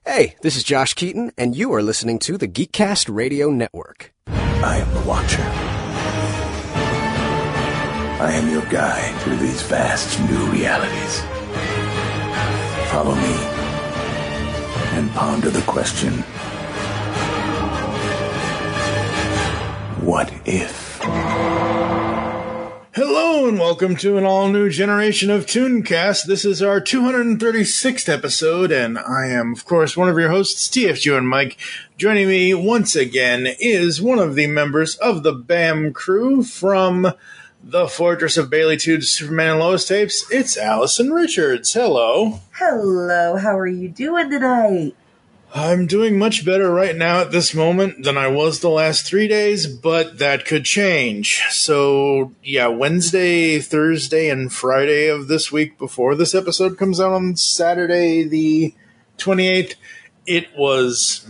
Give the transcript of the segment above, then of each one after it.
Hey, this is Josh Keaton, and you are listening to the Geekcast Radio Network. I am the Watcher. I am your guide through these vast new realities. Follow me and ponder the question, what if? Hello and welcome to an all-new generation of Tooncast. This is our 236th episode, and I am, of course, one of your hosts, TFG and Mike. Joining me once again is one of the members of the BAM crew from the Fortress of Baileytude Superman and Lois tapes. It's Allison Richards. Hello. Hello, how are you doing tonight? I'm doing much better right now at this moment than I was the last 3 days, but that could change. So, yeah, Wednesday, Thursday, and Friday of this week before this episode comes out on Saturday the 28th, it was...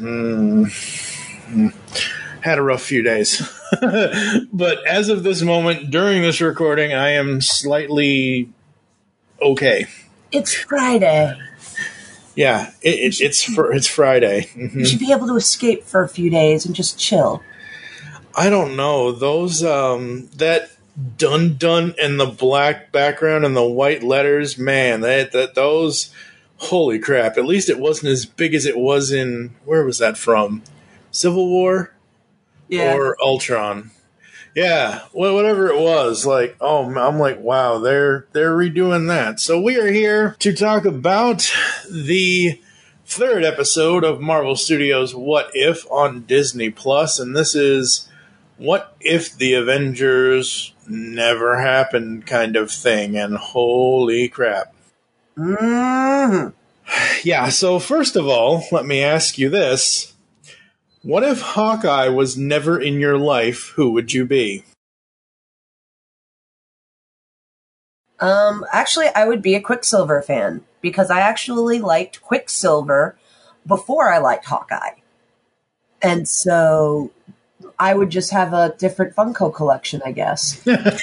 had a rough few days. But as of this moment, during this recording, I am slightly okay. It's Friday. Yeah, it's Friday. Mm-hmm. You should be able to escape for a few days and just chill. I don't know. Those, that dun-dun and the black background and the white letters, man, those, holy crap. At least it wasn't as big as it was in, where was that from? Civil War? Yeah. Or Ultron? Yeah, well, whatever it was, like, oh, I'm like, wow, they're redoing that. So we are here to talk about the third episode of Marvel Studios' What If on Disney Plus, and this is what if the Avengers never happened kind of thing, and holy crap. Mm-hmm. Yeah, so first of all, let me ask you this. What if Hawkeye was never in your life? Who would you be? Actually, I would be a Quicksilver fan, because I actually liked Quicksilver before I liked Hawkeye. And so I would just have a different Funko collection, I guess.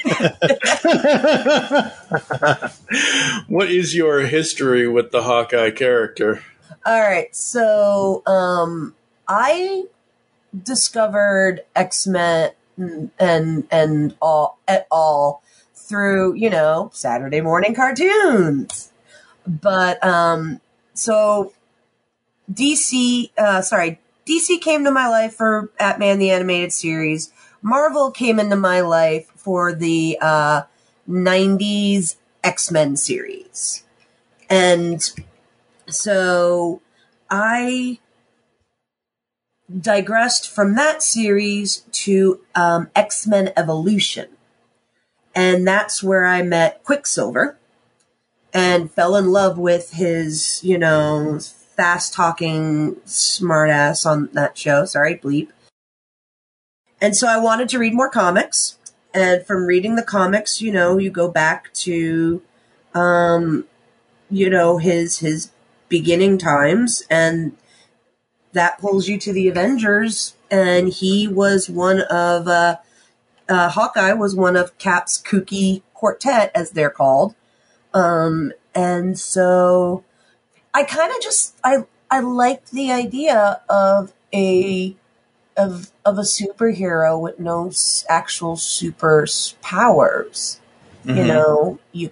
What is your history with the Hawkeye character? All right, so I discovered X-Men and all through, Saturday morning cartoons. But so DC came to my life for Batman the Animated Series. Marvel came into my life for the 90s X-Men series. And so I digressed from that series to X-Men Evolution. And that's where I met Quicksilver and fell in love with his, fast-talking smartass on that show. Sorry, bleep. And so I wanted to read more comics. And from reading the comics, you go back to, his beginning times, and that pulls you to the Avengers, and he was one of, Hawkeye was one of Cap's kooky quartet, as they're called. And so I kind of I liked the idea of a superhero with no actual super powers. Mm-hmm. You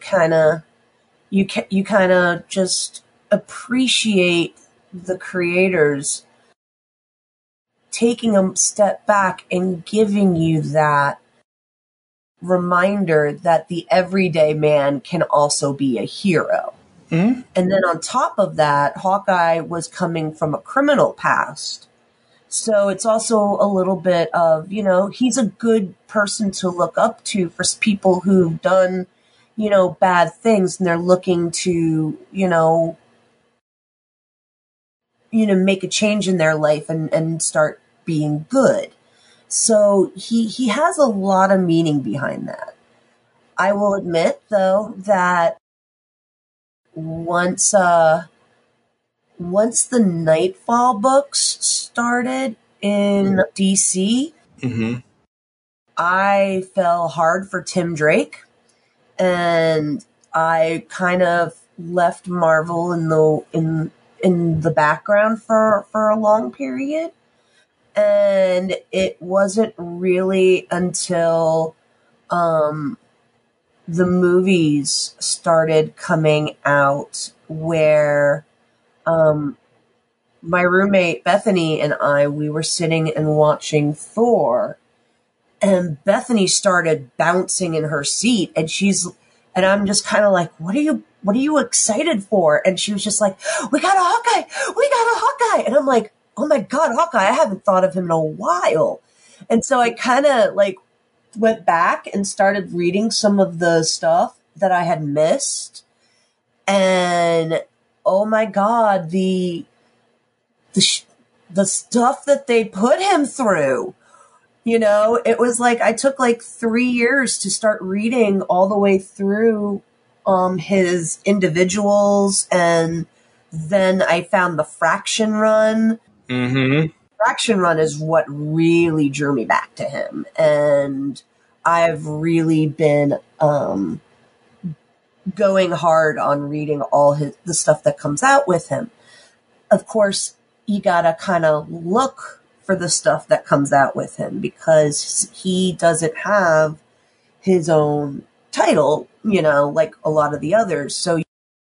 kind of just appreciate the creators taking a step back and giving you that reminder that the everyday man can also be a hero. Mm-hmm. And then on top of that, Hawkeye was coming from a criminal past. So it's also a little bit of, he's a good person to look up to for people who've done, bad things, and they're looking to, make a change in their life and start being good. So he has a lot of meaning behind that. I will admit, though, that once the Nightfall books started in DC, Mm-hmm. I fell hard for Tim Drake, and I kind of left Marvel in in the background for a long period. And it wasn't really until the movies started coming out where my roommate Bethany and we were sitting and watching Thor, and Bethany started bouncing in her seat, and I'm just kind of like, what are you excited for? And she was just like, we got a Hawkeye. And I'm like, oh my God, Hawkeye, I haven't thought of him in a while. And so I kind of like went back and started reading some of the stuff that I had missed. And oh my God, the stuff that they put him through, it was like, I took like 3 years to start reading all the way through his individuals. And then I found the Fraction Run. Mm-hmm. Fraction Run is what really drew me back to him. And I've really been going hard on reading all the stuff that comes out with him. Of course, you gotta kind of look for the stuff that comes out with him, because he doesn't have his own title, like a lot of the others. So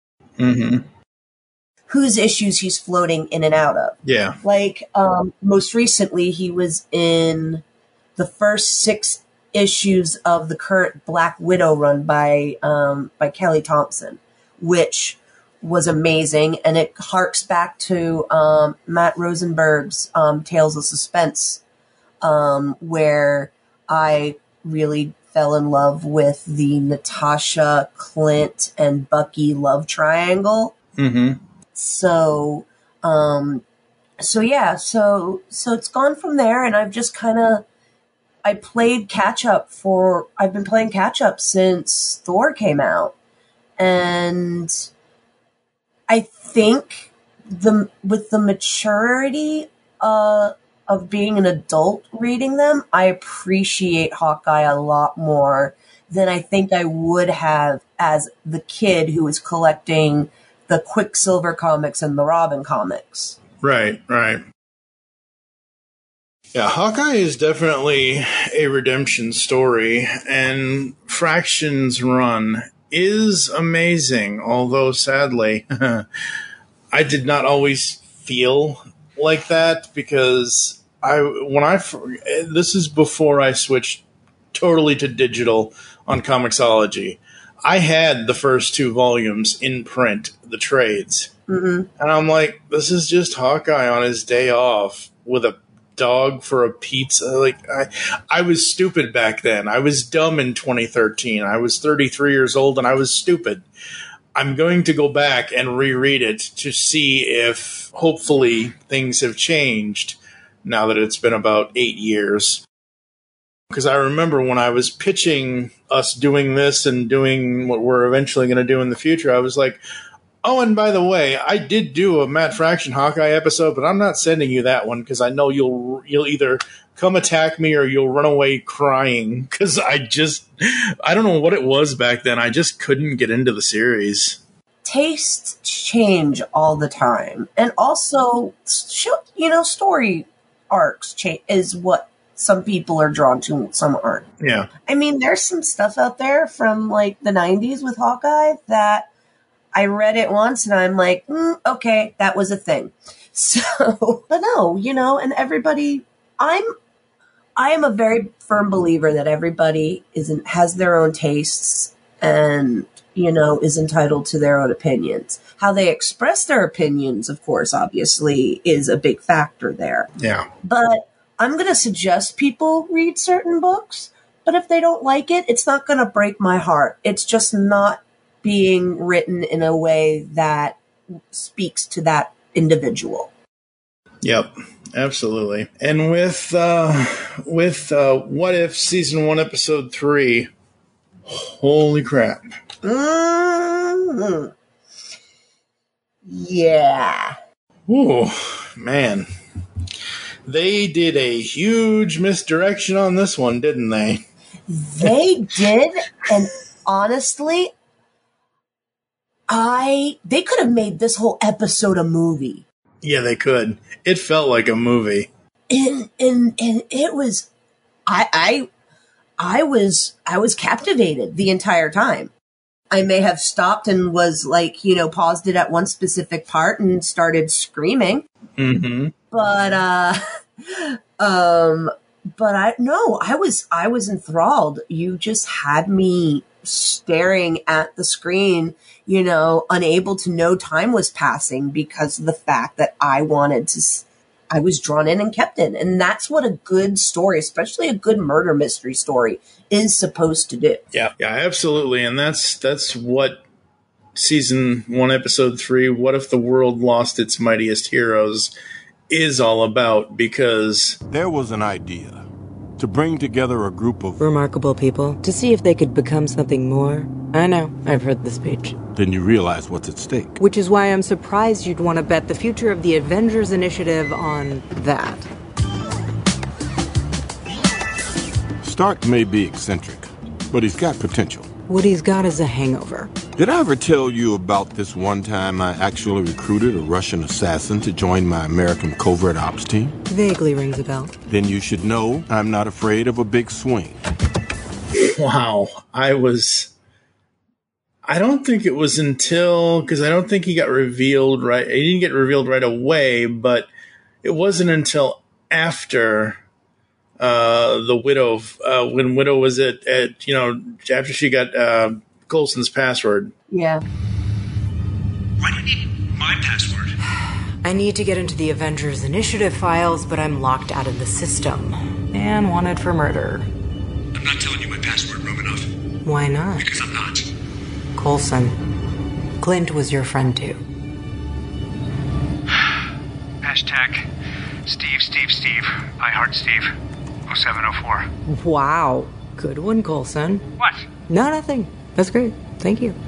whose issues he's floating in and out of. Yeah. Like, most recently he was in the first 6 issues of the current Black Widow run by Kelly Thompson, which was amazing. And it harks back to Matt Rosenberg's Tales of Suspense, where I really fell in love with the Natasha, Clint, and Bucky love triangle. Mm-hmm. So it's gone from there, and I've just I've been playing catch up since Thor came out. And I think with the maturity of being an adult reading them, I appreciate Hawkeye a lot more than I think I would have as the kid who was collecting the Quicksilver comics and the Robin comics. Right. Yeah, Hawkeye is definitely a redemption story, and Fraction's run is amazing, although sadly, I did not always feel like that, because this is before I switched totally to digital on Comixology. I had the first 2 volumes in print, the trades. Mm-hmm. And I'm like, this is just Hawkeye on his day off with a dog for a pizza. Like, I was stupid back then. I was dumb in 2013. I was 33 years old and I was stupid. I'm going to go back and reread it to see if hopefully things have changed now that it's been about 8 years. Because I remember when I was pitching us doing this and doing what we're eventually going to do in the future, I was like, oh, and by the way, I did do a Matt Fraction Hawkeye episode, but I'm not sending you that one because I know you'll either come attack me or you'll run away crying, because I don't know what it was back then. I just couldn't get into the series. Tastes change all the time. And also, story arcs is what some people are drawn to, some aren't. Yeah. I mean, there's some stuff out there from like the 90s with Hawkeye that I read it once and I'm like, okay, that was a thing. So, but no, and everybody, I am a very firm believer that everybody has their own tastes and, is entitled to their own opinions. How they express their opinions, of course, obviously is a big factor there. Yeah. But I'm going to suggest people read certain books, but if they don't like it, it's not going to break my heart. It's just not being written in a way that speaks to that individual. Yep, absolutely. And with What If Season 1, Episode 3, holy crap. Mm-hmm. Yeah. Ooh, man. They did a huge misdirection on this one, didn't they? They did, and honestly, They could have made this whole episode a movie. Yeah, they could. It felt like a movie. And it was, I was captivated the entire time. I may have stopped and was like, paused it at one specific part and started screaming. Mm-hmm. But I was enthralled. You just had me staring at the screen, unable to know time was passing because of the fact that I was drawn in and kept in. And that's what a good story, especially a good murder mystery story, is supposed to do. Yeah, absolutely. And that's what season 1, episode 3, What If the World Lost Its Mightiest Heroes, is all about, because there was an idea to bring together a group of remarkable people to see if they could become something more. I know, I've heard the speech. Then you realize what's at stake. Which is why I'm surprised you'd want to bet the future of the Avengers Initiative on that. Stark may be eccentric, but he's got potential. What he's got is a hangover. Did I ever tell you about this one time I actually recruited a Russian assassin to join my American covert ops team? Vaguely rings a bell. Then you should know I'm not afraid of a big swing. Wow. I don't think it was until, because I don't think he got revealed right. He didn't get revealed right away, but it wasn't until after the Widow, when Widow was at after she got Coulson's password. Yeah. Why do you need my password? I need to get into the Avengers Initiative files, but I'm locked out of the system. And wanted for murder. I'm not telling you my password, Romanoff. Why not? Because I'm not. Coulson. Clint was your friend too. Hashtag Steve. I heart Steve. 0704. Wow. Good one, Coulson. What? No, nothing. That's great. Thank you.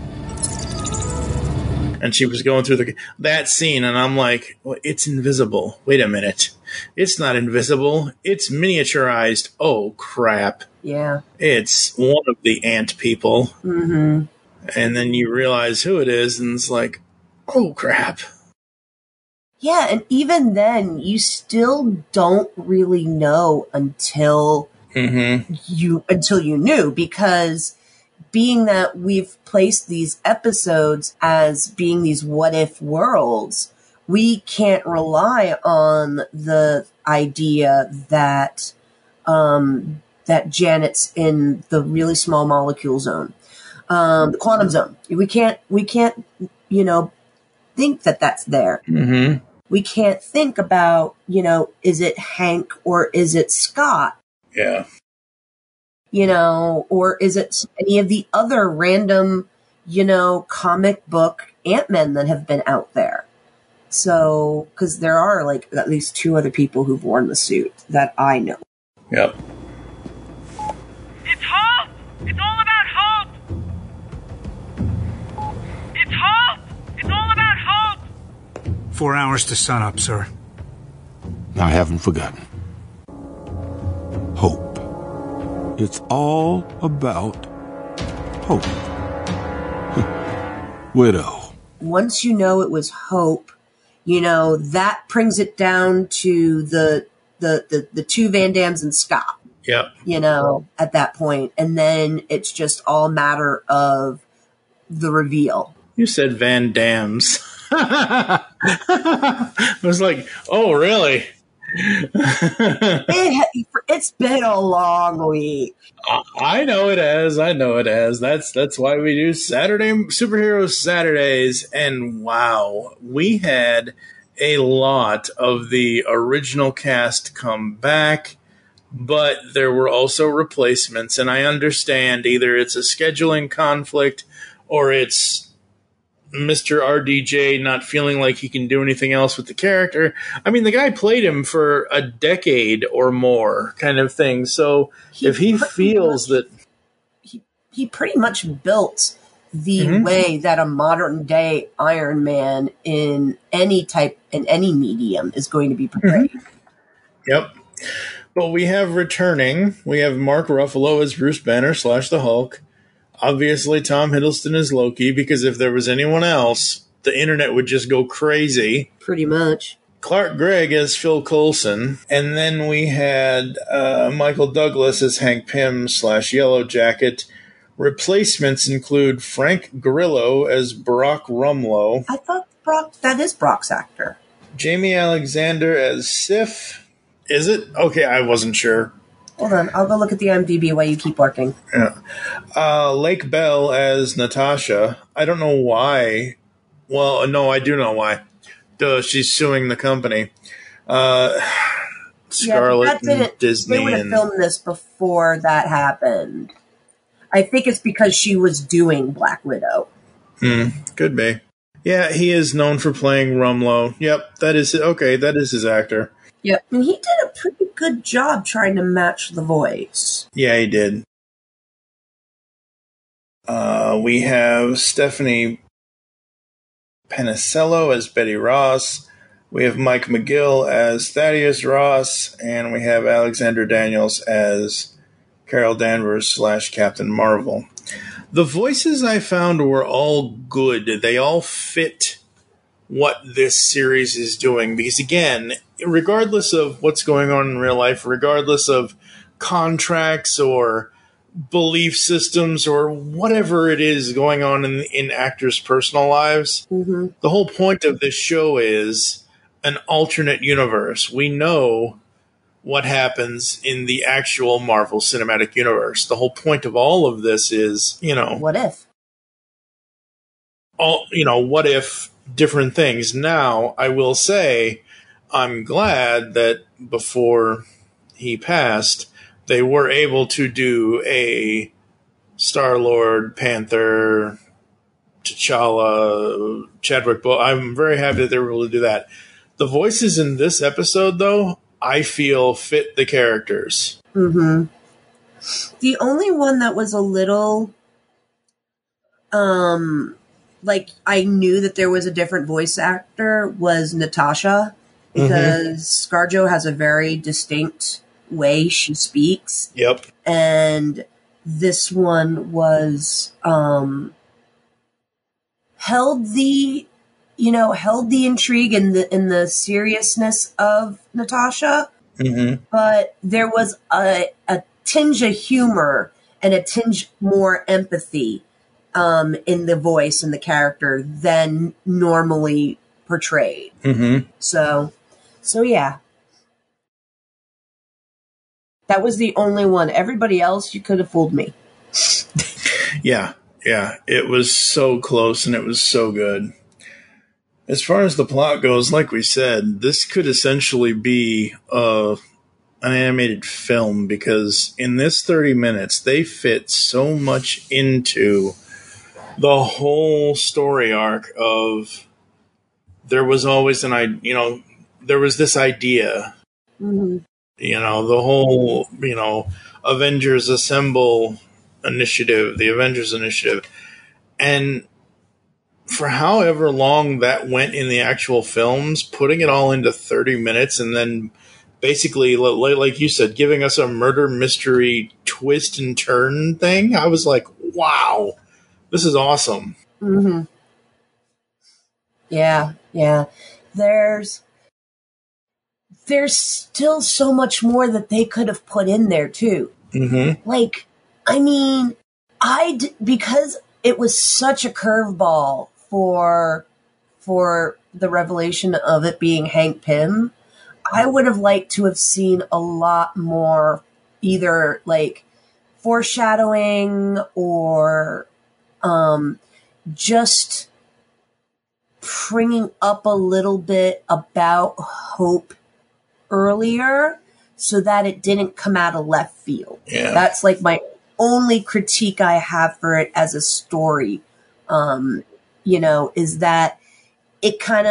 And she was going through that scene, and I'm like, well, it's invisible. Wait a minute. It's not invisible. It's miniaturized. Oh, crap. Yeah. It's one of the ant people. Mm-hmm. And then you realize who it is, and it's like, oh, crap. Yeah, and even then, you still don't really know until you knew, because being that we've placed these episodes as being these what-if worlds, we can't rely on the idea that that Janet's in the really small molecule zone, the quantum zone. We can't, think that that's there. Mm-hmm. We can't think about, is it Hank or is it Scott? Yeah. Or is it any of the other random, comic book Ant-Men that have been out there? So, because there are like at least 2 other people who've worn the suit that I know. Yep. It's hope! It's all about hope! It's hope! It's all about hope! 4 hours to sunup, sir. I haven't forgotten. Hope. It's all about hope. Widow. Once you know it was Hope, that brings it down to the 2 Van Dams and Scott. Yep. At that point. And then it's just all matter of the reveal. You said Van Dams. I was like, oh, really? It's been a long week. I know it has. That's why we do Saturday Superhero Saturdays. And wow, we had a lot of the original cast come back, but there were also replacements. And I understand either it's a scheduling conflict or it's Mr. RDJ not feeling like he can do anything else with the character. I mean, the guy played him for a decade or more, kind of thing. So if he feels that he pretty much built the way that a modern day Iron Man in any medium is going to be portrayed. Yep. But we have returning. We have Mark Ruffalo as Bruce Banner / the Hulk. Obviously, Tom Hiddleston is Loki, because if there was anyone else, the internet would just go crazy. Pretty much. Clark Gregg as Phil Coulson. And then we had Michael Douglas as Hank Pym / Yellow Jacket. Replacements include Frank Grillo as Brock Rumlow. I thought that is Brock's actor. Jamie Alexander as Sif. Is it? Okay, I wasn't sure. Hold on, I'll go look at the IMDb while you keep working. Yeah. Lake Bell as Natasha. I don't know why. Well, no, I do know why. Duh, she's suing the company. Scarlett and Disney. They would have filmed this before that happened. I think it's because she was doing Black Widow. Could be. Yeah, he is known for playing Rumlow. Yep, that is his actor. Yep, and he did a pretty good job trying to match the voice. Yeah, he did. We have Stephanie Panicello as Betty Ross. We have Mike McGill as Thaddeus Ross. And we have Alexander Daniels as Carol Danvers / Captain Marvel. The voices I found were all good. They all fit what this series is doing. Because again, regardless of what's going on in real life, regardless of contracts or belief systems or whatever it is going on in actors' personal lives, the whole point of this show is an alternate universe. We know what happens in the actual Marvel Cinematic Universe. The whole point of all of this is, what if? What if different things. Now, I will say, I'm glad that before he passed, they were able to do a Star-Lord, Panther, T'Challa, Chadwick Boseman. I'm very happy that they were able to do that. The voices in this episode, though, I feel fit the characters. The only one that was a little, I knew that there was a different voice actor was Natasha, because ScarJo has a very distinct way she speaks. Yep. And this one was held the intrigue and the seriousness of Natasha, but there was a tinge of humor and a tinge more empathy in the voice and the character than normally portrayed. So yeah. That was the only one. Everybody else, you could have fooled me. Yeah. It was so close and it was so good. As far as the plot goes, like we said, this could essentially be an animated film, because in this 30 minutes, they fit so much into the whole story arc of there was always there was this idea. The whole, Avengers Assemble initiative, the Avengers Initiative. And for however long that went in the actual films, putting it all into 30 minutes and then basically, like you said, giving us a murder mystery twist and turn thing, I was like, wow, this is awesome. Yeah. There's still so much more that they could have put in there too. Because it was such a curveball for the revelation of it being Hank Pym, I would have liked to have seen a lot more, either foreshadowing or just bringing up a little bit about Hope earlier so that it didn't come out of left field. Yeah. That's my only critique I have for it as a story, is that it kind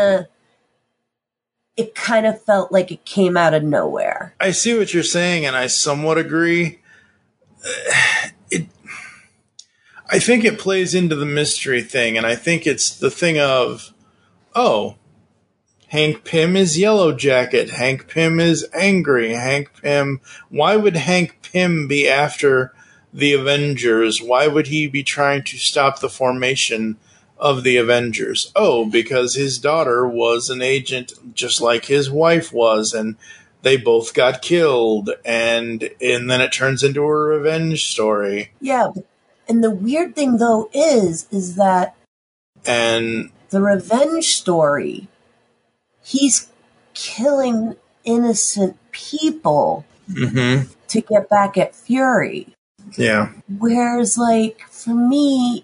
of felt like it came out of nowhere. I see what you're saying, and I somewhat agree. I think it plays into the mystery thing, and I think it's the thing of, Hank Pym is Yellow Jacket. Hank Pym is angry. Why would Hank Pym be after the Avengers? Why would he be trying to stop the formation of the Avengers? Oh, because his daughter was an agent just like his wife was, and they both got killed, and then it turns into a revenge story. Yeah, and the weird thing though is that And the revenge story, he's killing innocent people to get back at Fury. yeah. Whereas, like, for me,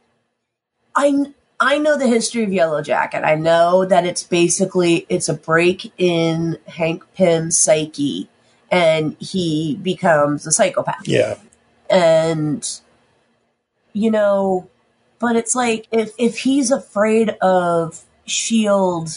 I know the history of Yellow Jacket. I know that it's a break in Hank Pym's psyche, and he becomes a psychopath. Yeah. And, but it's like, if he's afraid of S.H.I.E.L.D.,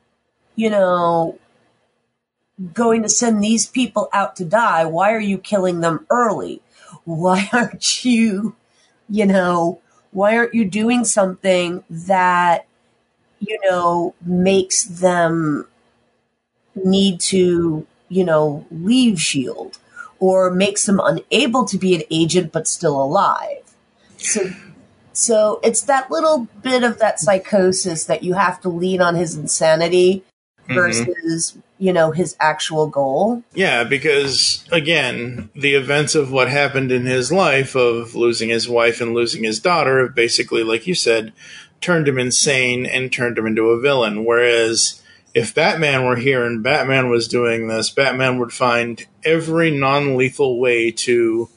going to send these people out to die, why are you killing them early? Why aren't you, why aren't you doing something that, makes them need to, leave S.H.I.E.L.D. or makes them unable to be an agent but still alive? So it's that little bit of that psychosis that you have to lean on his insanity versus, his actual goal. Yeah, because, again, the events of what happened in his life of losing his wife and losing his daughter have basically, like you said, turned him insane and turned him into a villain. Whereas if Batman were here and Batman was doing this, Batman would find every non-lethal way to,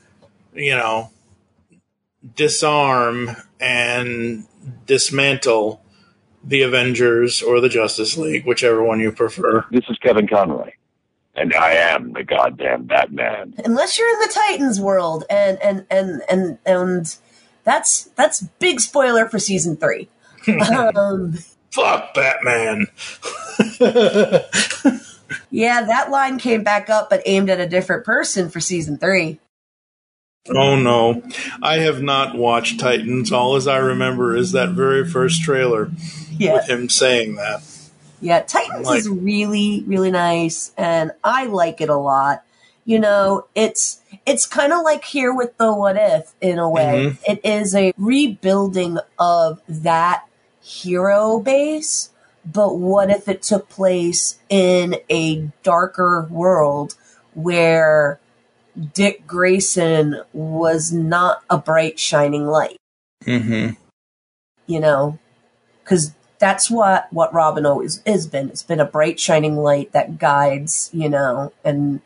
disarm and dismantle the Avengers or the Justice League, whichever one you prefer. This is Kevin Conroy, and I am the goddamn Batman. Unless you're in the Titans world, and that's big spoiler for season 3. Fuck Batman. Yeah, that line came back up, but aimed at a different person for season 3. Oh no, I have not watched Titans. All as I remember is that very first trailer with him saying that. Yeah, Titans is really, really nice, and I like it a lot. It's kind of like here with the What If, in a way. It is a rebuilding of that hero base, but what if it took place in a darker world where Dick Grayson was not a bright, shining light? Because that's what Robin always has been. It's been a bright, shining light that guides, and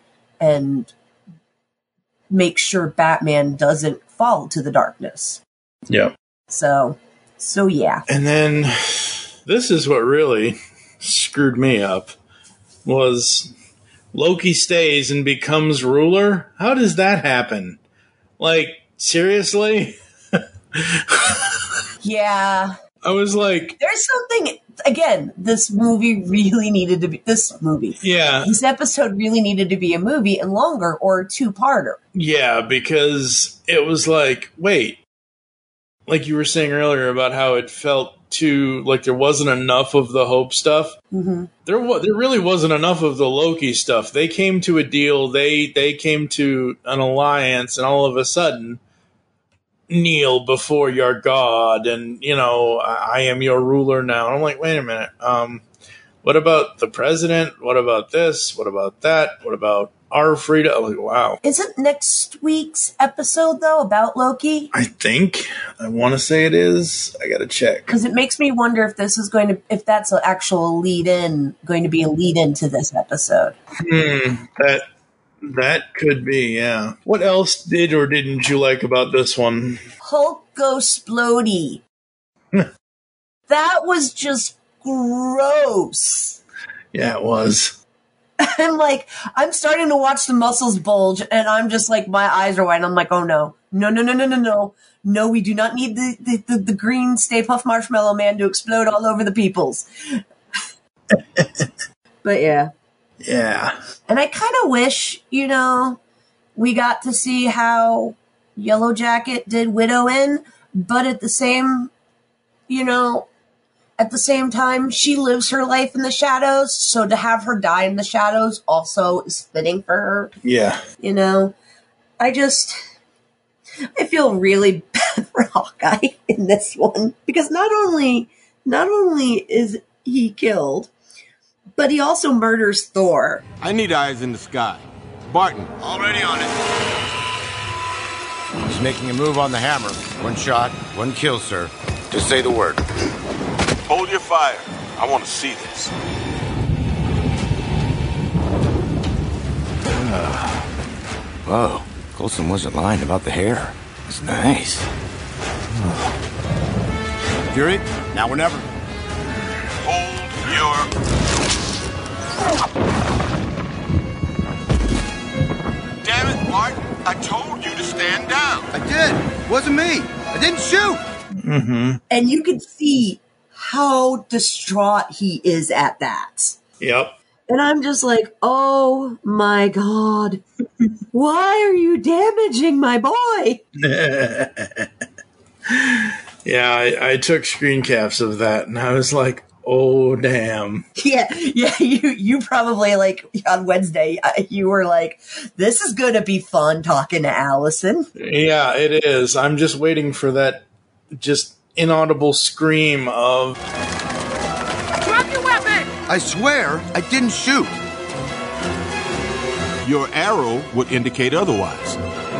makes sure Batman doesn't fall to the darkness. Yeah. So yeah. And then this is what really screwed me up, was Loki stays and becomes ruler? How does that happen? Like, seriously? Yeah. I was like... There's something... Again, this movie really needed to be... This movie. Yeah. This episode really needed to be a movie and longer, or a 2-parter. Yeah, because it was like, wait. Like you were saying earlier about how it felt too... Like there wasn't enough of the Hope stuff. There really wasn't enough of the Loki stuff. They came to a deal. They came to an alliance, and all of a sudden... kneel before your God, and I am your ruler now. And I'm like, wait a minute, what about the president? What about this? What about that? What about our freedom? I'm like, wow. Isn't next week's episode though about Loki? I want to say it is. I gotta check, because it makes me wonder if this is if that's an actual going to be a lead into this episode. That could be, yeah. What else did or didn't you like about this one? Hulk go splody. That was just gross. Yeah, it was. I'm starting to watch the muscles bulge, and I'm just like, my eyes are wide. I'm like, oh no. No, we do not need the green Stay Puft Marshmallow Man to explode all over the peoples. But yeah. Yeah. And I kind of wish, we got to see how Yellow Jacket did Widow in, but at the same time, she lives her life in the shadows, so to have her die in the shadows also is fitting for her. Yeah. I feel really bad for Hawkeye in this one because not only is he killed, but he also murders Thor. I need eyes in the sky. Barton. Already on it. He's making a move on the hammer. One shot, one kill, sir. Just say the word. Hold your fire. I want to see this. Whoa. Coulson wasn't lying about the hair. It's nice. Fury, now or never. Hold your... Damn it, Bart. I told you to stand down. I did. Wasn't me. I didn't shoot. Mm-hmm. And you can see how distraught he is at that. Yep. And I'm just like, oh my God, why are you damaging my boy? Yeah, I took screen caps of that and I was like, oh, damn. Yeah, you probably, like, on Wednesday, you were like, this is going to be fun talking to Allison. Yeah, it is. I'm just waiting for that just inaudible scream of... Drop your weapon! I swear I didn't shoot. Your arrow would indicate otherwise.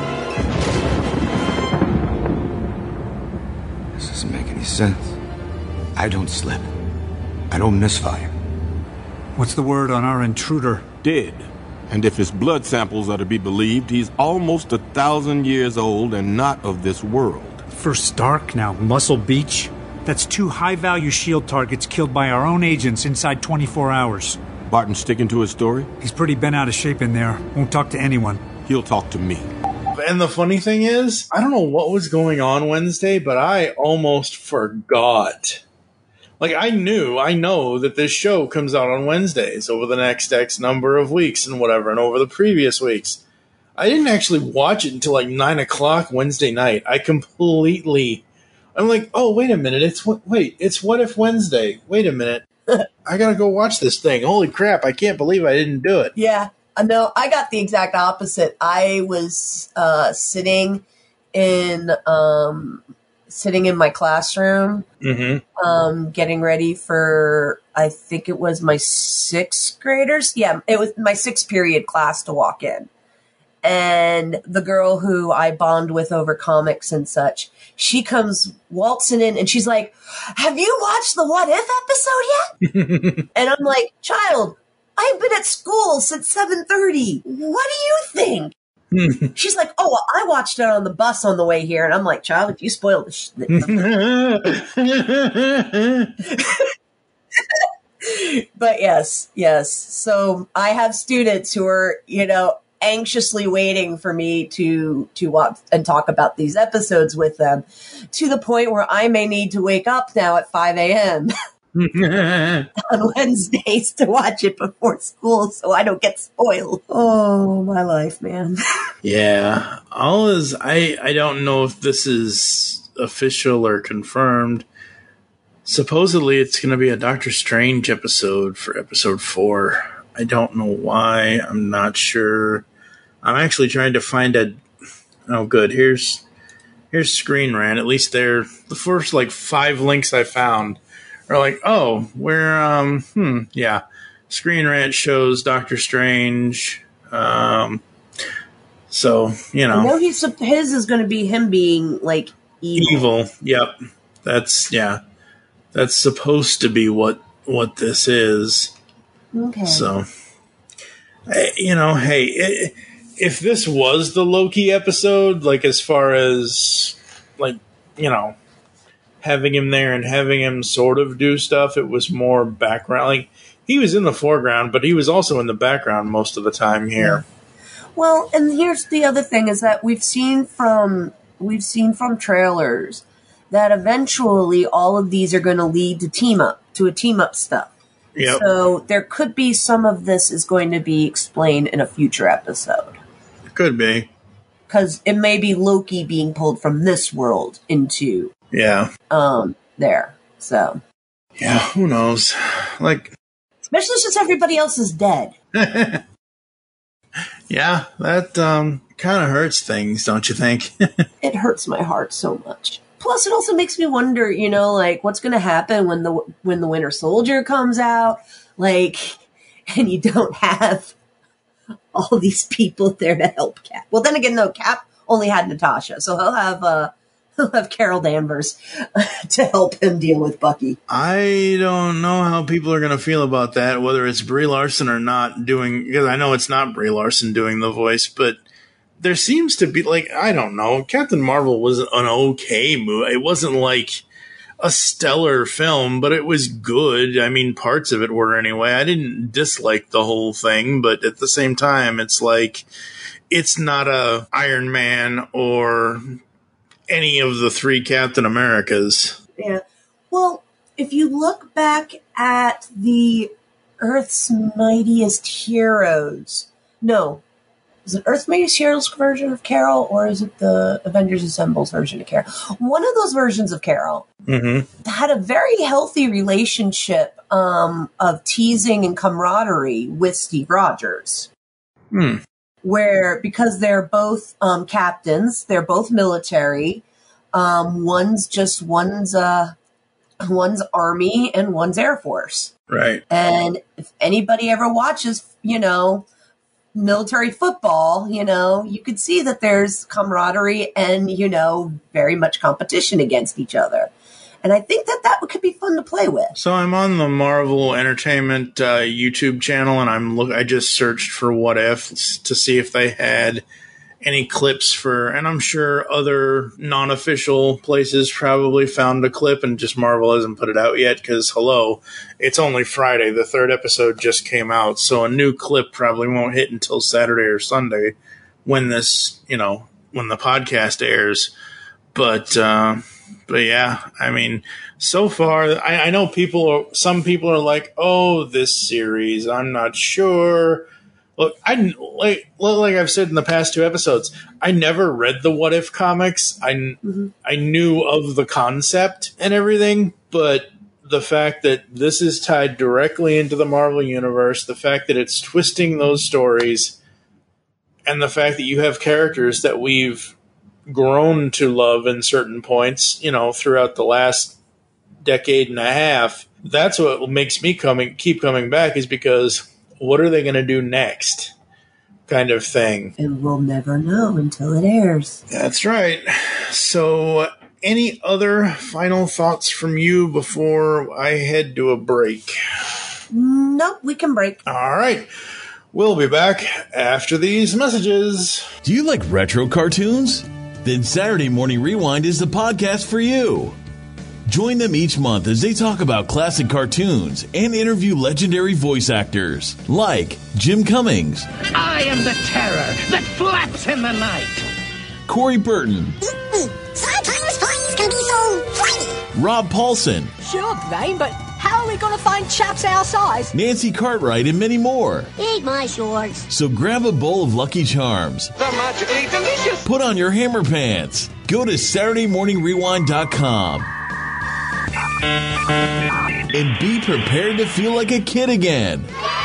This doesn't make any sense. I don't slip. I don't misfire. What's the word on our intruder? Dead. And if his blood samples are to be believed, he's almost 1,000 years old and not of this world. First Stark, now Muscle Beach. That's 2 high-value SHIELD targets killed by our own agents inside 24 hours. Barton sticking to his story? He's pretty bent out of shape in there. Won't talk to anyone. He'll talk to me. And the funny thing is, I don't know what was going on Wednesday, but I almost forgot. Like, I know that this show comes out on Wednesdays over the next X number of weeks and whatever, and over the previous weeks. I didn't actually watch it until like 9 o'clock Wednesday night. I'm like, oh, wait a minute. It's What If Wednesday. Wait a minute. I gotta go watch this thing. Holy crap. I can't believe I didn't do it. Yeah, no, I got the exact opposite. I was sitting in my classroom, getting ready for, I think it was my 6th graders. Yeah, it was my 6th period class to walk in. And the girl who I bond with over comics and such, she comes waltzing in and she's like, have you watched the What If episode yet? And I'm like, child, I've been at school since 7:30. What do you think? She's like, oh, well, I watched it on the bus on the way here. And I'm like, child, if you spoiled But yes. So I have students who are, anxiously waiting for me to watch and talk about these episodes with them, to the point where I may need to wake up now at 5 a.m. on Wednesdays to watch it before school so I don't get spoiled. Oh, my life, man. Yeah. I don't know if this is official or confirmed. Supposedly it's going to be a Doctor Strange episode for episode 4. I don't know why. I'm not sure. I'm actually trying to find oh, good. Here's Screen Rant. At least the first 5 links I found are like, oh, we're yeah. Screen Rant shows Doctor Strange. So I know his is going to be him being evil. Yep. That's supposed to be what this is. Okay. So, hey, if this was the Loki episode, as far as, having him there and having him sort of do stuff, it was more background. He was in the foreground, but he was also in the background most of the time here. Well, and here's the other thing is that we've seen from trailers that eventually all of these are going to lead to a team up stuff. Yep. So there could be some of this is going to be explained in a future episode. It could be. Because it may be Loki being pulled from this world into there. So yeah, who knows? Especially since everybody else is dead. Yeah, that kind of hurts things, don't you think? It hurts my heart so much. Plus, it also makes me wonder, you know, like, what's going to happen when the Winter Soldier comes out, like, and you don't have all these people there to help Cap. Well, then again, no, Cap only had Natasha, so he'll have Carol Danvers to help him deal with Bucky. I don't know how people are going to feel about that, whether it's Brie Larson or not doing, because I know it's not Brie Larson doing the voice, but there seems to be, like, I don't know, Captain Marvel was an okay movie. It wasn't like a stellar film, but it was good. I mean, parts of it were anyway. I didn't dislike the whole thing, but at the same time, it's like, it's not a Iron Man or any of the three Captain Americas. Yeah. Well, if you look back at the Earth's Mightiest Heroes, no, is it Earth's Mightiest Heroes version of Carol, or is it the Avengers Assembles version of Carol? One of those versions of Carol had a very healthy relationship of teasing and camaraderie with Steve Rogers. Where, because they're both captains, they're both military. One's Army and one's Air Force. Right. And if anybody ever watches, you know, military football, you know, you could see that there's camaraderie and, you know, very much competition against each other. And I think that could be fun to play with. So I'm on the Marvel Entertainment YouTube channel, and I just searched for What If to see if they had any clips for, and I'm sure other non-official places probably found a clip, and just Marvel hasn't put it out yet, because, hello, it's only Friday. The third episode just came out, so a new clip probably won't hit until Saturday or Sunday when this, you know, when the podcast airs. But yeah, I mean, so far, I know some people are like, oh, this series, I'm not sure. Look, like I've said in the past 2 episodes, I never read the What If comics. I knew of the concept and everything, but the fact that this is tied directly into the Marvel Universe, the fact that it's twisting those stories, and the fact that you have characters that we've grown to love in certain points, you know, throughout the last decade and a half, that's what makes me keep coming back, is because what are they going to do next, kind of thing. And we'll never know until it airs. That's right. So, any other final thoughts from you before I head to a break? Nope, we can break. All right. We'll be back after these messages. Do you like retro cartoons? Then Saturday Morning Rewind is the podcast for you. Join them each month as they talk about classic cartoons and interview legendary voice actors like Jim Cummings. I am the terror that flaps in the night. Corey Burton. Sometimes toys can be so funny. Rob Paulson. Sure, Blaine, but how are we going to find chaps our size? Nancy Cartwright and many more. Eat my shorts. So grab a bowl of Lucky Charms. They're magically delicious. Put on your hammer pants. Go to SaturdayMorningRewind.com. And be prepared to feel like a kid again.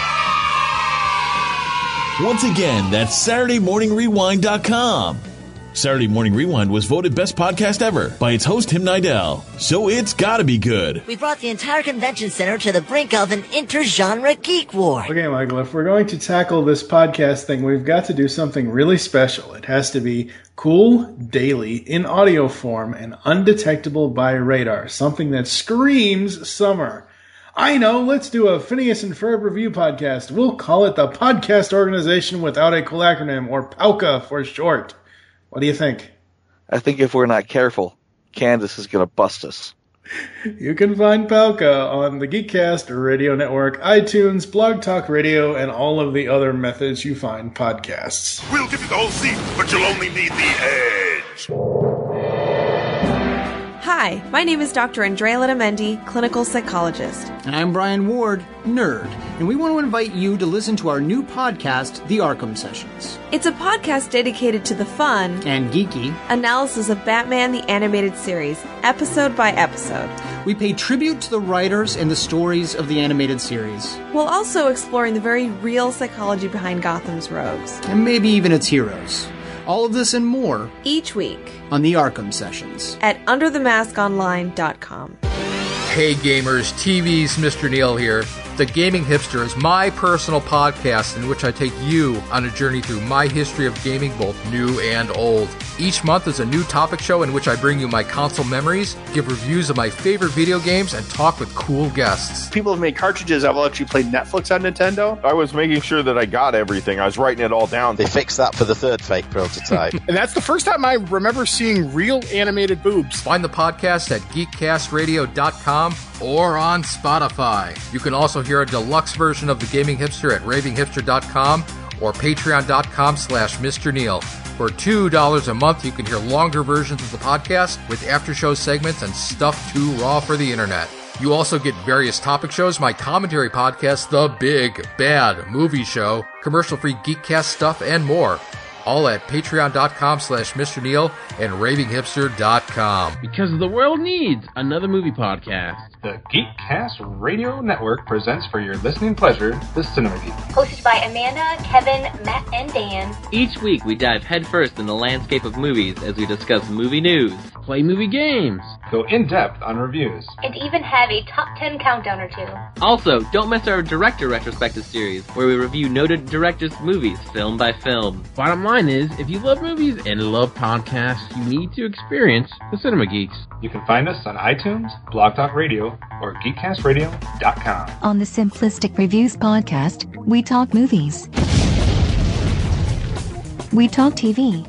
Once again, that's SaturdayMorningRewind.com. Saturday Morning Rewind was voted Best Podcast Ever by its host, Tim Nidell. So it's gotta be good. We brought the entire convention center to the brink of an inter-genre geek war. Okay, Michael, if we're going to tackle this podcast thing, we've got to do something really special. It has to be cool, daily, in audio form, and undetectable by radar. Something that screams summer. I know, let's do a Phineas and Ferb review podcast. We'll call it the Podcast Organization Without a Cool Acronym, or POWCA for short. What do you think? I think if we're not careful, Candace is going to bust us. You can find POWCA on the Geekcast Radio Network, iTunes, Blog Talk Radio, and all of the other methods you find podcasts. We'll give you the whole seat, but you'll only need the edge. Hi, Hi, my name is Dr. Andrea Letamendi, clinical psychologist. And I'm Brian Ward, nerd. And we want to invite you to listen to our new podcast, The Arkham Sessions. It's a podcast dedicated to the fun and geeky analysis of Batman the Animated Series, episode by episode. We pay tribute to the writers and the stories of the animated series, while also exploring the very real psychology behind Gotham's rogues. And maybe even its heroes. All of this and more each week on The Arkham Sessions at UnderTheMaskOnline.com. Hey gamers, TV's Mr. Neil here. The Gaming Hipster is my personal podcast in which I take you on a journey through my history of gaming, both new and old. Each month is a new topic show in which I bring you my console memories, give reviews of my favorite video games, and talk with cool guests. People have made cartridges that will actually play Netflix on Nintendo. I was making sure that I got everything. I was writing it all down. They fixed that for the third fake prototype. And that's the first time I remember seeing real animated boobs. Find the podcast at geekcastradio.com or on Spotify. You can also hear a deluxe version of The Gaming Hipster at ravinghipster.com or patreon.com/Mr. Neil. For $2 a month, you can hear longer versions of the podcast with after-show segments and stuff too raw for the internet. You also get various topic shows, my commentary podcast, The Big Bad Movie Show, commercial-free Geekcast stuff, and more. All at patreon.com/Mr. Neil and ravinghipster.com. Because the world needs another movie podcast. The Geekcast Radio Network presents for your listening pleasure The Cinema Geek. Hosted by Amanda, Kevin, Matt, and Dan. Each week we dive headfirst in the landscape of movies as we discuss movie news, play movie games, go in-depth on reviews, and even have a top 10 countdown or two. Also, don't miss our Director Retrospective series, where we review noted directors' movies film by film. Bottom line is, if you love movies and love podcasts, you need to experience the Cinema Geeks. You can find us on iTunes, Blog Talk Radio, or geekcastradio.com. On the Simplistic Reviews podcast, we talk movies. We talk TV.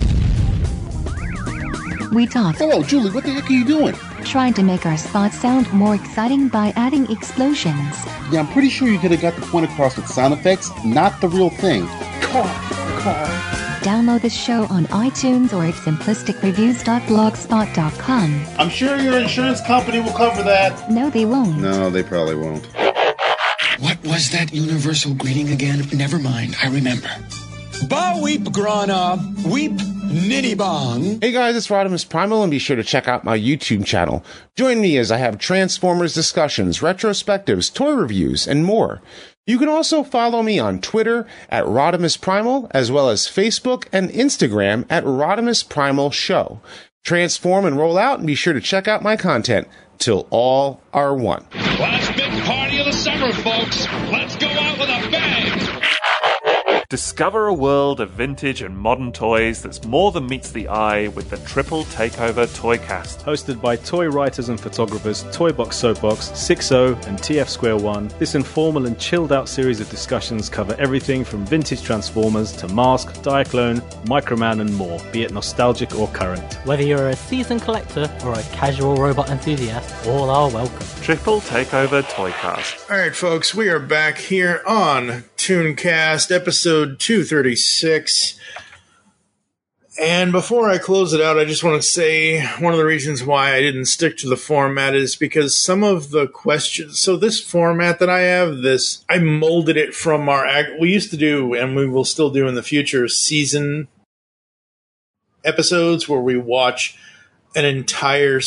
We talk... Hello, Julie, what the heck are you doing? Trying to make our spots sound more exciting by adding explosions. Yeah, I'm pretty sure you could have got the point across with sound effects, not the real thing. Car. Download the show on iTunes or at simplisticreviews.blogspot.com. I'm sure your insurance company will cover that. No, they won't. No, they probably won't. What was that universal greeting again? Never mind, I remember. Ba weep grana, weep nitty bong. Hey guys, it's Rodimus Primal, and be sure to check out my YouTube channel. Join me as I have Transformers discussions, retrospectives, toy reviews, and more. You can also follow me on Twitter at Rodimus Primal, as well as Facebook and Instagram at Rodimus Primal Show. Transform and roll out, and be sure to check out my content till all are one. Last big party of the summer, folks. Let's go out with a bang. Discover a world of vintage and modern toys that's more than meets the eye with the Triple Takeover Toycast. Hosted by toy writers and photographers Toybox Soapbox, 6O, and TF Square 1, this informal and chilled out series of discussions cover everything from vintage Transformers to Mask, Diaclone, Microman, and more, be it nostalgic or current. Whether you're a seasoned collector or a casual robot enthusiast, all are welcome. Triple Takeover Toycast. Alright folks, we are back here on Tooncast, episode 236. And before I close it out, I just want to say one of the reasons why I didn't stick to the format is because some of the questions, so this format that I have, I molded it from we used to do, and we will still do in the future, season episodes where we watch an entire,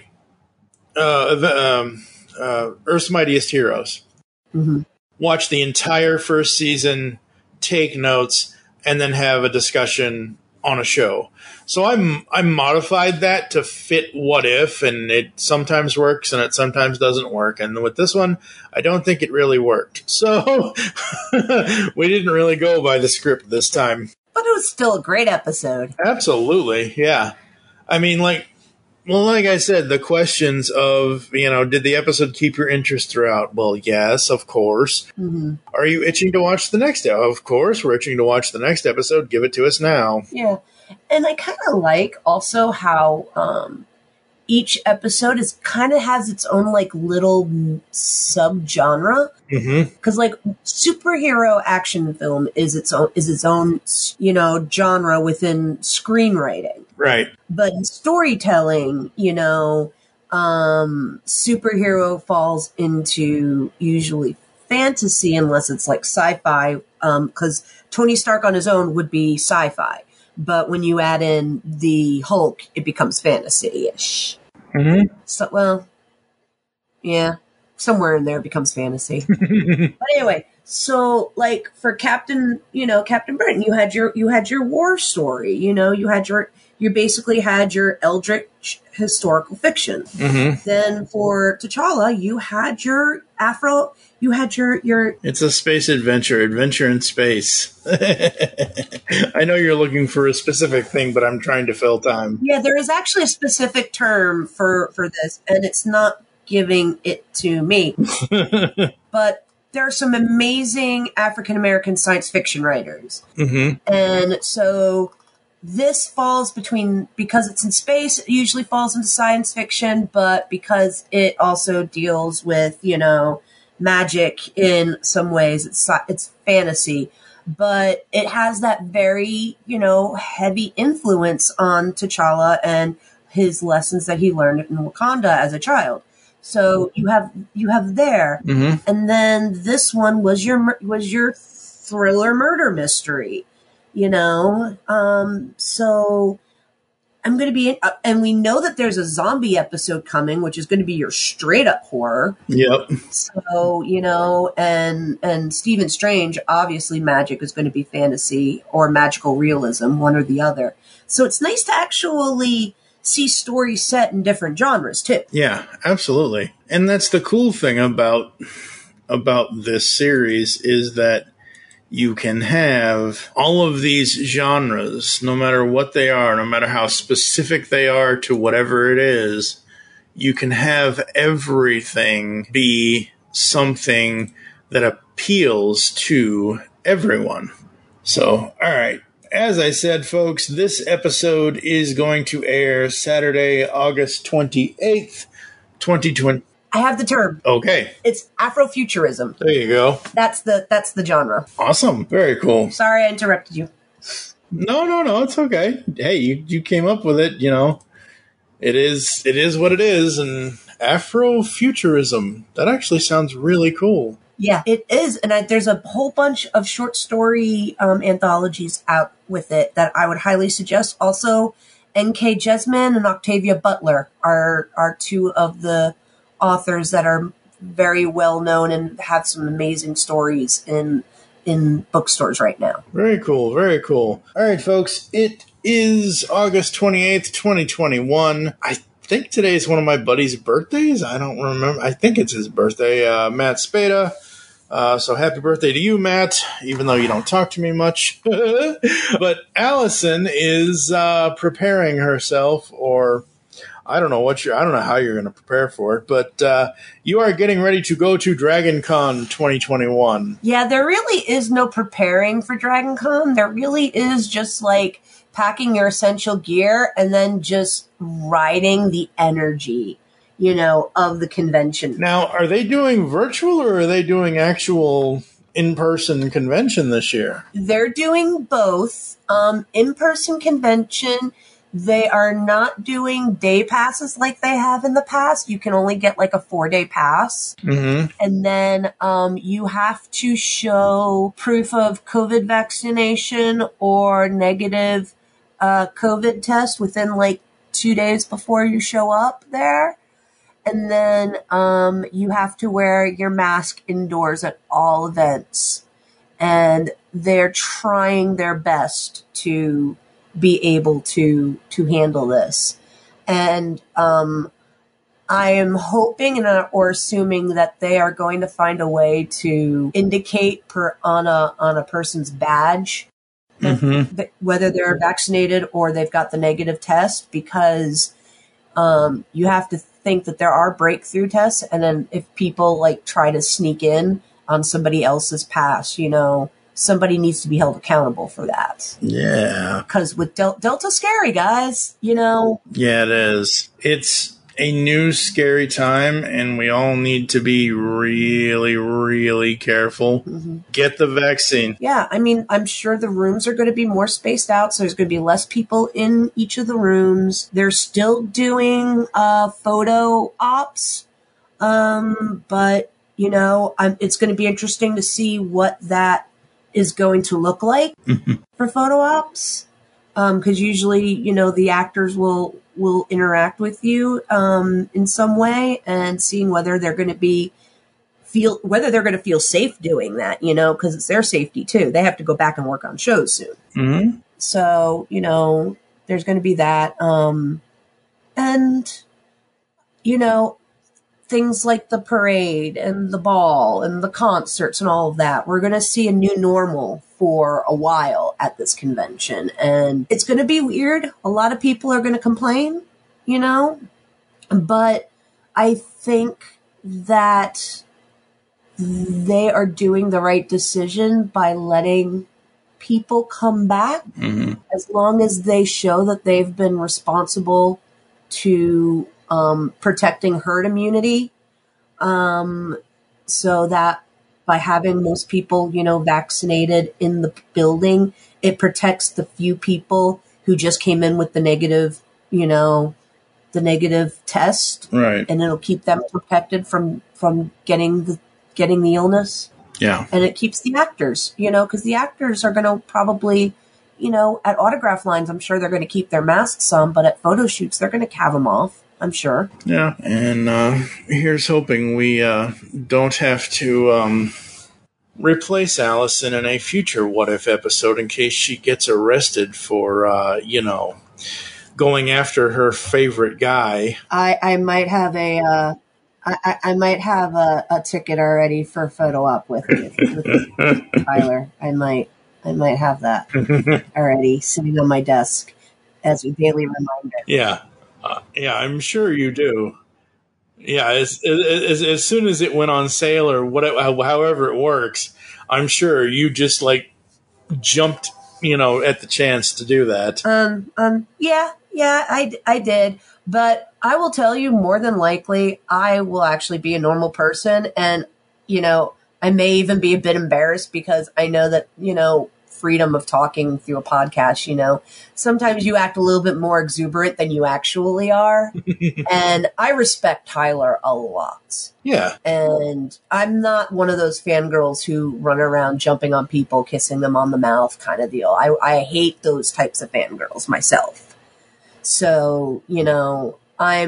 Earth's Mightiest Heroes. Mm-hmm. Watch the entire first season, take notes, and then have a discussion on a show. So I modified that to fit What If, and it sometimes works and it sometimes doesn't work. And with this one, I don't think it really worked. So we didn't really go by the script this time. But it was still a great episode. Absolutely, yeah. I mean, like I said, the questions of, did the episode keep your interest throughout? Well, yes, of course. Mm-hmm. Are you itching to watch the next episode? Of course, we're itching to watch the next episode. Give it to us now. Yeah. And I kind of like also how each episode has its own little subgenre. Because superhero action film is its own genre within screenwriting. Right. But in storytelling, superhero falls into usually fantasy unless it's like sci-fi, because Tony Stark on his own would be sci-fi. But when you add in the Hulk, it becomes fantasy-ish. Mm-hmm. So, well, yeah, somewhere in there it becomes fantasy. But anyway, so like for Captain Britain, you had your war story. You basically had your eldritch historical fiction. Mm-hmm. Then for T'Challa, you had your Afro. You had your. It's a space adventure in space. I know you're looking for a specific thing, but I'm trying to fill time. Yeah, there is actually a specific term for this, and it's not giving it to me. But there are some amazing African American science fiction writers. Mm-hmm. And so this falls because it's in space, it usually falls into science fiction, but because it also deals with, magic in some ways, it's fantasy. But it has that very, heavy influence on T'Challa and his lessons that he learned in Wakanda as a child. So you have there, mm-hmm. and then this one was your thriller murder mystery, So I'm going to be, and we know that there's a zombie episode coming, which is going to be your straight up horror. Yep. So and Stephen Strange, obviously, magic is going to be fantasy or magical realism, one or the other. So it's nice to actually see stories set in different genres too. Yeah, absolutely. And that's the cool thing about this series is that you can have all of these genres, no matter what they are, no matter how specific they are to whatever it is, you can have everything be something that appeals to everyone. So, all right. As I said, folks, this episode is going to air Saturday, August 28th, 2020. I have the term. Okay. It's Afrofuturism. There you go. That's the genre. Awesome. Very cool. Sorry I interrupted you. No, it's okay. Hey, you came up with it, It is what it is, and Afrofuturism. That actually sounds really cool. Yeah, it is. And there's a whole bunch of short story anthologies out with it that I would highly suggest. Also, N.K. Jesman and Octavia Butler are two of the authors that are very well known and have some amazing stories in bookstores right now. Very cool. Very cool. All right, folks. It is August 28th, 2021. I think today is one of my buddy's birthdays. I don't remember. I think it's his birthday. Matt Spada. So happy birthday to you, Matt, even though you don't talk to me much. But Allison is preparing herself, or I don't know how you're going to prepare for it, but you are getting ready to go to Dragon Con 2021. Yeah, there really is no preparing for Dragon Con. There really is just like packing your essential gear and then just riding the energy, of the convention. Now, are they doing virtual or are they doing actual in-person convention this year? They're doing both. In-person convention, they are not doing day passes like they have in the past. You can only get like a 4-day pass. Mm-hmm. And then you have to show proof of COVID vaccination or negative COVID test within like 2 days before you show up there. And then you have to wear your mask indoors at all events. And they're trying their best to be able to handle this. And I am hoping or assuming that they are going to find a way to indicate on a person's badge whether they're vaccinated or they've got the negative test, because you have to think that there are breakthrough tests, and then if people like try to sneak in on somebody else's pass, somebody needs to be held accountable for that. Yeah. Because with Delta scary, guys, Yeah, it is. a new scary time, and we all need to be really, really careful. Mm-hmm. Get the vaccine. Yeah, I mean, I'm sure the rooms are going to be more spaced out, so there's going to be less people in each of the rooms. They're still doing photo ops, but, you know, it's going to be interesting to see what that is going to look like for photo ops, because usually, you know, the actors will interact with you in some way, and seeing whether they're going to feel safe doing that, you know, because it's their safety too. They have to go back and work on shows soon. Mm-hmm. So, you know, there's going to be that. And, you know, things like the parade and the ball and the concerts and all of that, we're going to see a new normal for a while at this convention. And it's going to be weird. A lot of people are going to complain, you know, but I think that they are doing the right decision by letting people come back, as long as they show that they've been responsible to protecting herd immunity, so that by having most people, you know, vaccinated in the building, it protects the few people who just came in with the negative, you know, the negative test, right? And it'll keep them protected from getting the illness. Yeah. And it keeps the actors, you know, because the actors are going to probably, you know, at autograph lines, I'm sure they're going to keep their masks on, but at photo shoots, they're going to have them off, I'm sure. Yeah. And here's hoping we don't have to replace Allison in a future What If episode in case she gets arrested for, you know, going after her favorite guy. I might have I might have a ticket already for a photo op with Tyler. I might have that already sitting on my desk as a daily reminder. Yeah. Yeah, I'm sure you do. Yeah, as soon as it went on sale or whatever, however it works, I'm sure you just like jumped, you know, at the chance to do that. Yeah, I did. But I will tell you, more than likely, I will actually be a normal person. And, you know, I may even be a bit embarrassed because I know that, you know, freedom of talking through a podcast, you know, sometimes you act a little bit more exuberant than you actually are. And I respect Tyler a lot. Yeah. And I'm not one of those fangirls who run around jumping on people, kissing them on the mouth kind of deal. I hate those types of fangirls myself. So, you know, I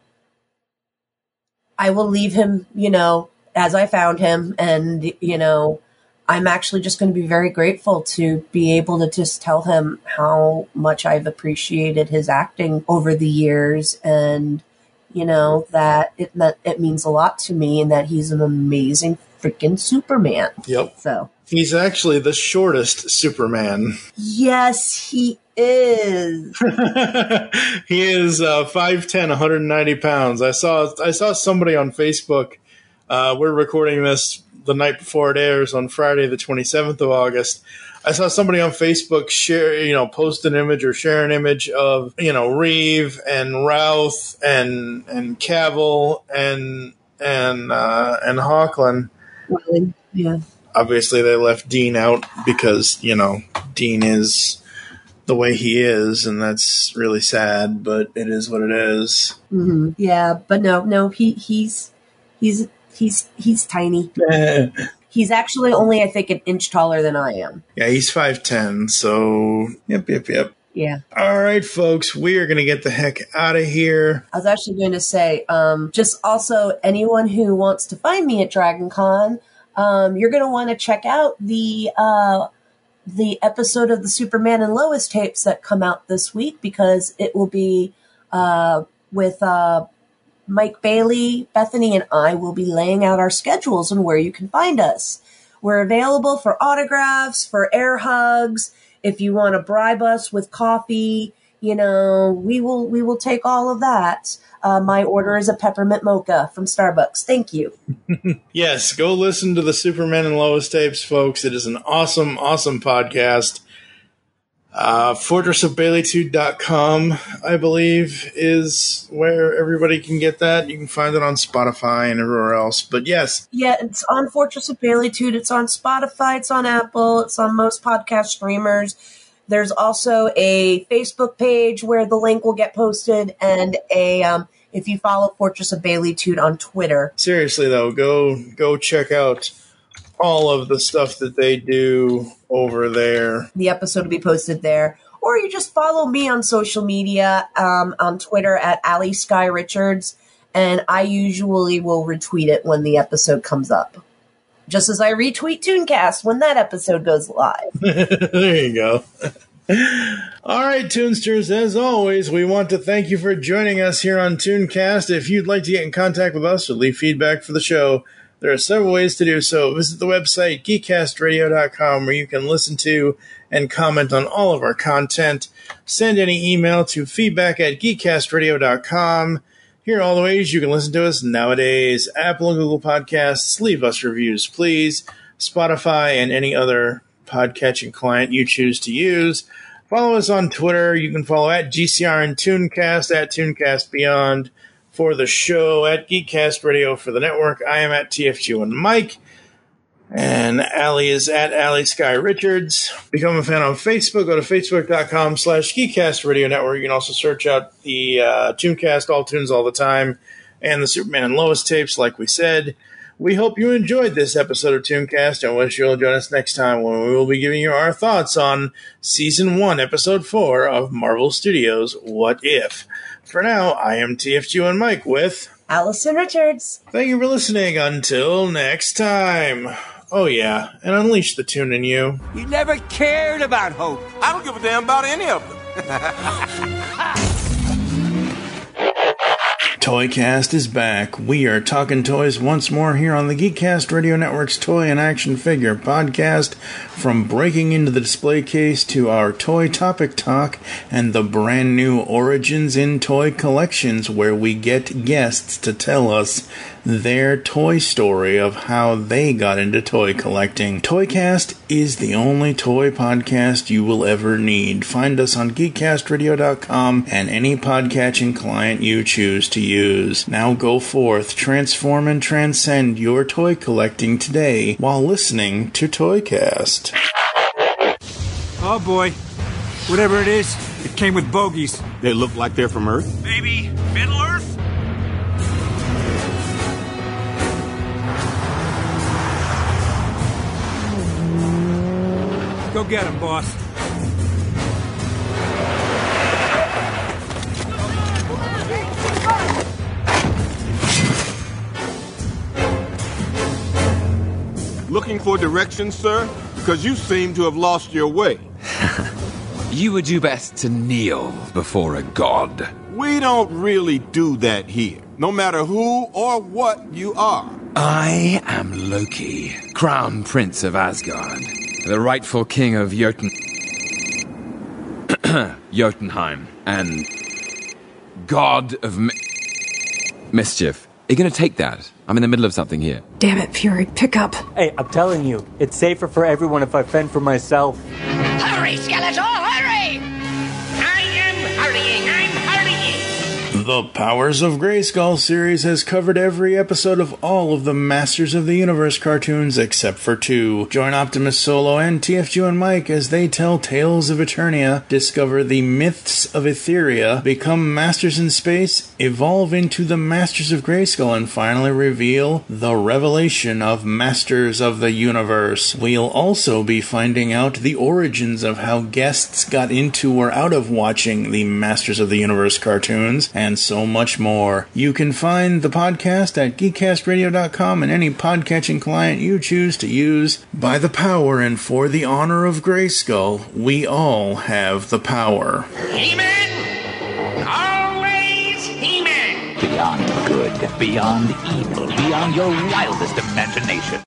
will leave him, you know, as I found him. And, you know, I'm actually just going to be very grateful to be able to just tell him how much I've appreciated his acting over the years. And, you know, that it means a lot to me and that he's an amazing freaking Superman. Yep. So he's actually the shortest Superman. Yes, he is. He is 5'10", 190 pounds. I saw somebody on Facebook. We're recording this the night before it airs on Friday, the 27th of August. I saw somebody on Facebook post an image or share an image of, you know, Reeve and Routh and Cavill and Hoechlin. Really? Yeah. Obviously, they left Dean out because, you know, Dean is the way he is, and that's really sad, but it is what it is. Mm-hmm. Yeah, but no, he's tiny. He's actually only, I think, an inch taller than I am. Yeah, he's 5'10", so yep. Yeah. All right, folks, we are going to get the heck out of here. I was actually going to say, just also anyone who wants to find me at DragonCon, you're going to want to check out the episode of the Superman and Lois tapes that come out this week, because it will be with Mike Bailey, Bethany, and I will be laying out our schedules and where you can find us. We're available for autographs, for air hugs. If you want to bribe us with coffee, you know, we will take all of that. My order is a peppermint mocha from Starbucks. Thank you. Yes, go listen to the Superman and Lois tapes, folks. It is an awesome, awesome podcast. FortressofBaileytude.com, I believe, is where everybody can get that. You can find it on Spotify and everywhere else. But yes. Yeah, it's on Fortress of Baileytude. It's on Spotify. It's on Apple. It's on most podcast streamers. There's also a Facebook page where the link will get posted, and if you follow Fortress of Baileytude on Twitter. Seriously, though, go check out all of the stuff that they do over there. The episode will be posted there. Or you just follow me on social media, on Twitter at Ali Sky Richards, and I usually will retweet it when the episode comes up. Just as I retweet Tooncast when that episode goes live. There you go. All right, Toonsters, as always, we want to thank you for joining us here on Tooncast. If you'd like to get in contact with us or leave feedback for the show, there are several ways to do so. Visit the website, geekcastradio.com, where you can listen to and comment on all of our content. Send any email to feedback@geekcastradio.com. Here are all the ways you can listen to us nowadays. Apple and Google Podcasts. Leave us reviews, please. Spotify and any other podcatching client you choose to use. Follow us on Twitter. You can follow at GCR and Tooncast, at Tooncast Beyond for the show, at Geekcast Radio for the network. I am at TFG and Mike. And Allie is at Ali Sky Richards. Become a fan on Facebook. Go to facebook.com/Geekcast Radio Network. You can also search out the Tooncast, All Tunes All the Time, and the Superman and Lois tapes, like we said. We hope you enjoyed this episode of Tooncast, and wish you'll join us next time when we will be giving you our thoughts on Season 1, Episode 4 of Marvel Studios' What If. For now, I am TFG and Mike with Allison Richards. Thank you for listening. Until next time. Oh yeah, and unleash the tune in you. You never cared about hope. I don't give a damn about any of them. Toycast is back. We are talking toys once more here on the Geekcast Radio Network's Toy and Action Figure podcast. From breaking into the display case to our toy topic talk and the brand new Origins in Toy collections, where we get guests to tell us their toy story of how they got into toy collecting. Toycast is the only toy podcast you will ever need. Find us on geekcastradio.com and any podcatching client you choose to use. Now go forth, transform and transcend your toy collecting today while listening to Toycast. Oh boy. Whatever it is, it came with bogies. They look like they're from Earth? Maybe Middle Earth? Go get him, boss. Looking for directions, sir? Because you seem to have lost your way. You would do best to kneel before a god. We don't really do that here, no matter who or what you are. I am Loki, Crown Prince of Asgard, the rightful king of Jotunheim, and god of mischief. Are you going to take that? I'm in the middle of something here. Damn it, Fury, pick up. Hey, I'm telling you, it's safer for everyone if I fend for myself. Hurry, Skeletor, hurry! I am hurrying, I'm hurrying! The Powers of Grayskull series has covered every episode of all of the Masters of the Universe cartoons except for 2. Join Optimus Solo and TFG and Mike as they tell tales of Eternia, discover the myths of Etheria, become masters in space, evolve into the Masters of Grayskull, and finally reveal the revelation of Masters of the Universe. We'll also be finding out the origins of how guests got into or out of watching the Masters of the Universe cartoons, and so much more. You can find the podcast at geekcastradio.com and any podcatching client you choose to use. By the power and for the honor of Grayskull, we all have the power. He-Man! Always He-Man! Beyond good, beyond evil, beyond your wildest imagination.